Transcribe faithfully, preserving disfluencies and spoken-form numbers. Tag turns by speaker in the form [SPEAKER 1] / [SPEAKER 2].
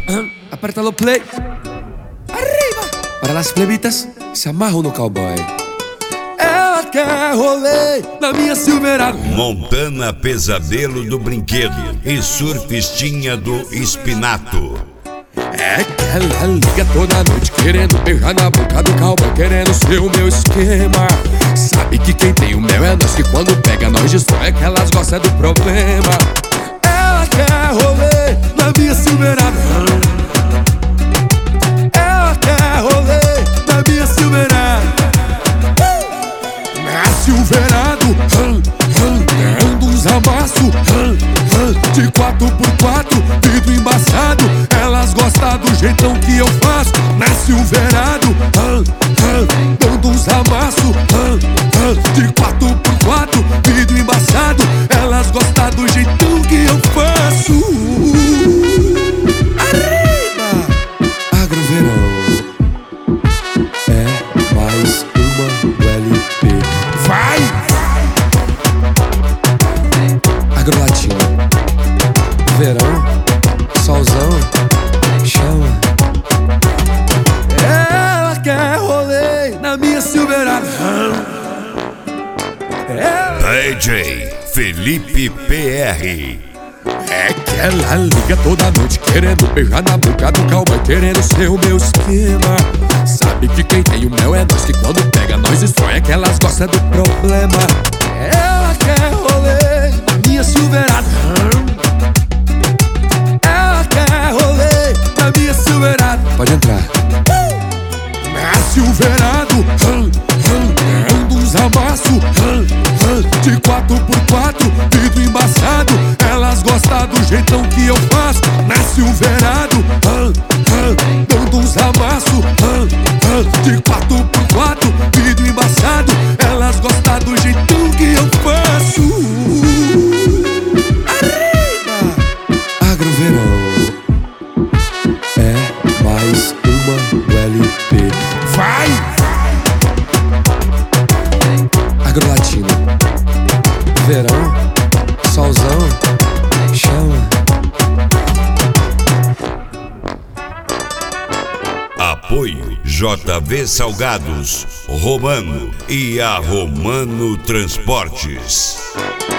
[SPEAKER 1] Aperta no play. Arriba. Para las plebitas se amarram no cowboy. Ela quer rolê na minha Silverado.
[SPEAKER 2] Montana Pesadelo do Brinquedo e Surfistinha do Espinato.
[SPEAKER 1] É que ela liga toda noite querendo beijar na boca do cowboy, querendo ser o meu esquema. Sabe que quem tem o mel é nós, que quando pega nós destrói, é que elas gostam do problema. Ela quer rolê na minha Silverado. Ela quer rolê na minha Silverado. Na Silverado, dando uns amassos de quatro por quatro, vidro embaçado. Elas gostam do jeitão que eu faço. Na Silverado, dando uns amassos de quatro por quatro, vidro embaçado. Elas gostam do jeitão que eu faço. Arriba! Agroverão é mais uma L P. Vai! Agrolatina, verão, solzão, chama. Ela quer rolê na minha Silverado.
[SPEAKER 2] D J Felipe P R.
[SPEAKER 1] É que ela liga toda noite querendo beijar na boca do cowboy, querendo ser o meu esquema. Sabe que quem tem o mel é nós, que quando pega nós destrói, é que elas gostam do problema. Ela quer rolê na minha Silverado. Ela quer rolê na minha Silverado. Pode entrar. Na Silverado, dando uns amassos de quatro por quatro, vidro embaçado. Elas gostam do jeitão que eu faço. Na Silverado, dando uns amassos de quatro por quatro, vidro embaçado. Elas gostam do jeitão que eu faço. Arriba! Agroverão é mais uma L P. Vai! Agrolatina, verão, solzão, chama.
[SPEAKER 2] Apoio J V Salgados, Romano e a Romano Transportes.